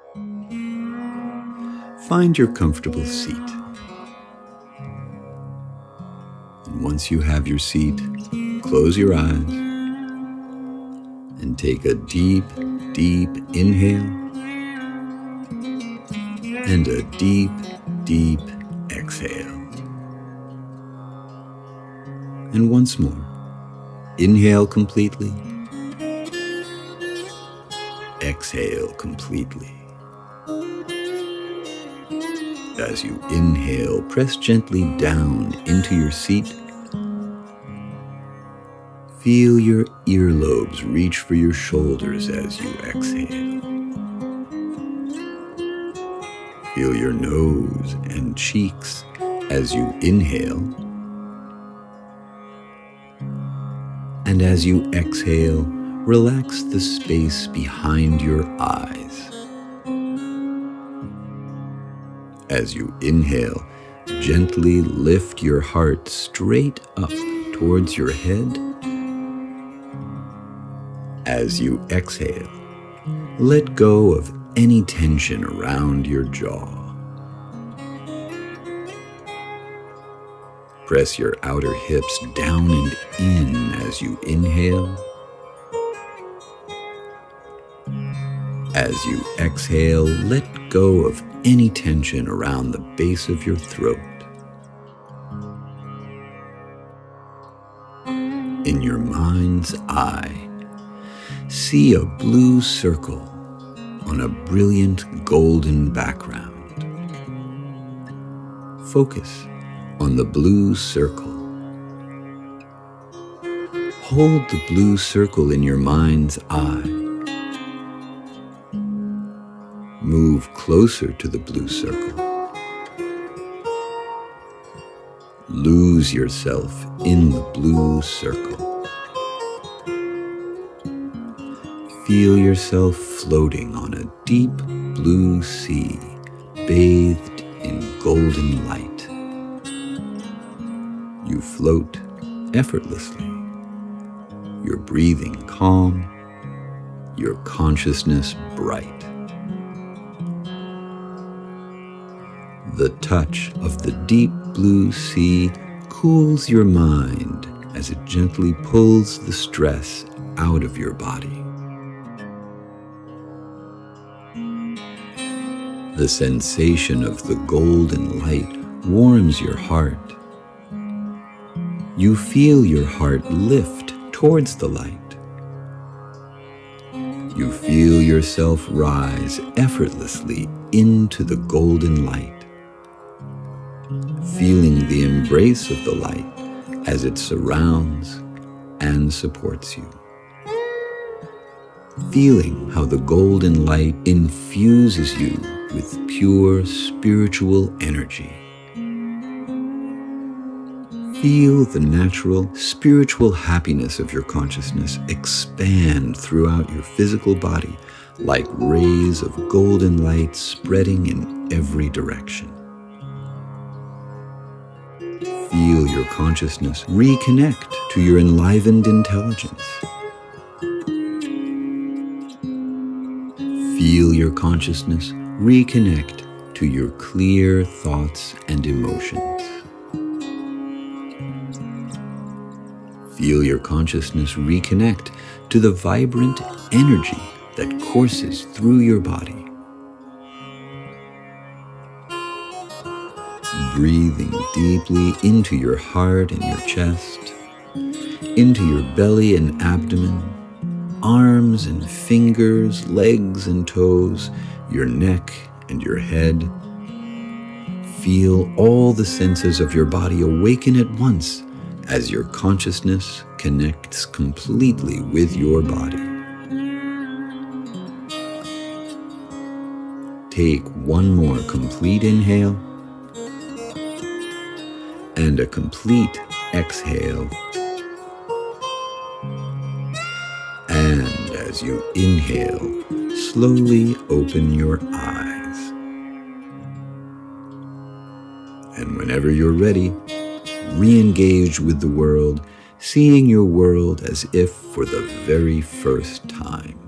Find your comfortable seat. And once you have your seat, close your eyes and take a deep, deep inhale and a deep, deep exhale. And once more, inhale completely, exhale completely. As you inhale, press gently down into your seat. Feel your earlobes reach for your shoulders as you exhale. Feel your nose and cheeks as you inhale. And as you exhale, relax the space behind your eyes. As you inhale, gently lift your heart straight up towards your head. As you exhale, let go of any tension around your jaw. Press your outer hips down and in as you inhale. As you exhale, let go of any tension around the base of your throat. In your mind's eye, see a blue circle on a brilliant golden background. Focus on the blue circle. Hold the blue circle in your mind's eye. Move closer to the blue circle. Lose yourself in the blue circle. Feel yourself floating on a deep blue sea, bathed in golden light. You float effortlessly. Your breathing calm, your consciousness bright. The touch of the deep blue sea cools your mind as it gently pulls the stress out of your body. The sensation of the golden light warms your heart. You feel your heart lift towards the light. You feel yourself rise effortlessly into the golden light, feeling the embrace of the light as it surrounds and supports you. Feeling how the golden light infuses you with pure spiritual energy. Feel the natural spiritual happiness of your consciousness expand throughout your physical body like rays of golden light spreading in every direction. Feel your consciousness reconnect to your enlivened intelligence. Feel your consciousness reconnect to your clear thoughts and emotions. Feel your consciousness reconnect to the vibrant energy that courses through your body. Breathing deeply into your heart and your chest, into your belly and abdomen, arms and fingers, legs and toes, your neck and your head. Feel all the senses of your body awaken at once as your consciousness connects completely with your body. Take one more complete inhale and a complete exhale. And as you inhale, slowly open your eyes. And whenever you're ready, re-engage with the world, seeing your world as if for the very first time.